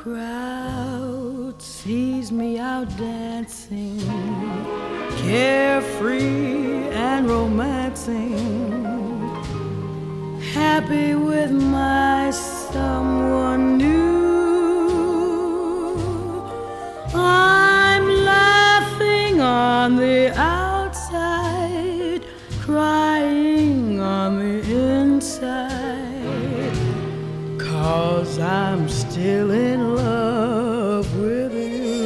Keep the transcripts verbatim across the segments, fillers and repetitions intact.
crowd sees me out dancing, carefree and romancing, happy with my someone new, I'm laughing on the outside, crying on the inside, 'cause I'm still in love with you.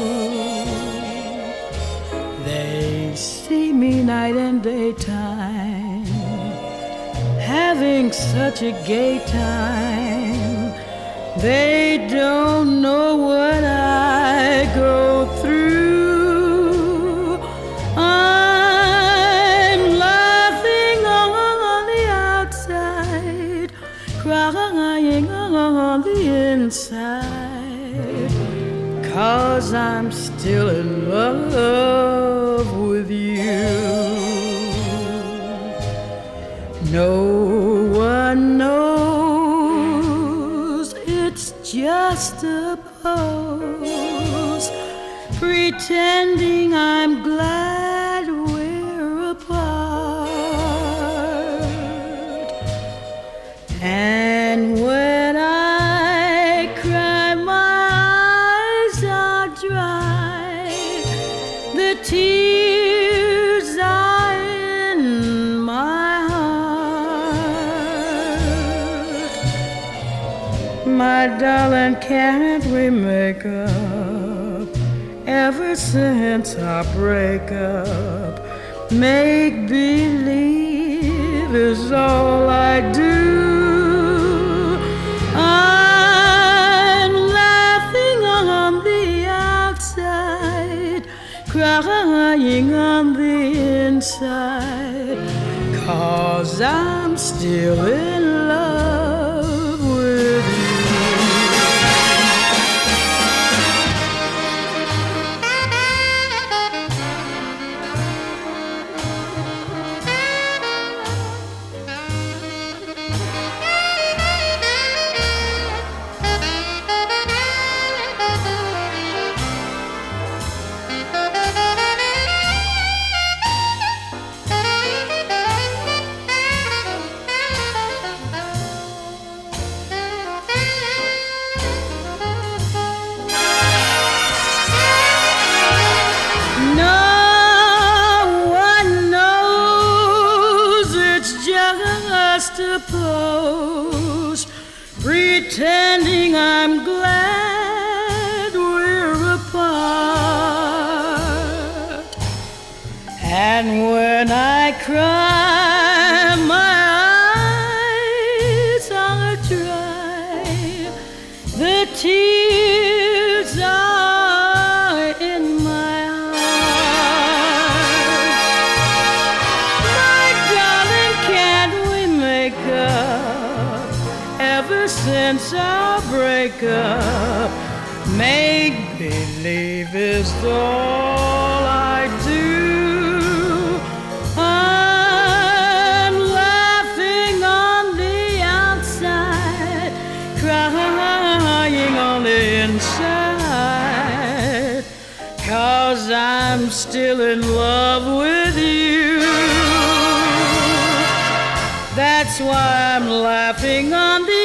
They see me night and daytime, having such a gay time. They don't know what I go through. I'm laughing on the outside, crying on the inside, 'cause I'm still in love with you. No one knows, it's just a pose, pretending I'm glad we're apart. And when I cry, my eyes are dry, the tears are in my heart. My darling, can't we make up? Ever since our breakup, make believe is all I do. I'm laughing on the outside, crying on the inside, 'cause I'm still in love with you. Just a pose, pretending I'm glad we're apart. And when I cry, my eyes are dry, the tears are in my heart. My darling, can't we make up? Ever since our breakup, make believe is all I do. I'm laughing on the outside, crying on the inside, 'cause I'm still in love with you. That's why I'm laughing on the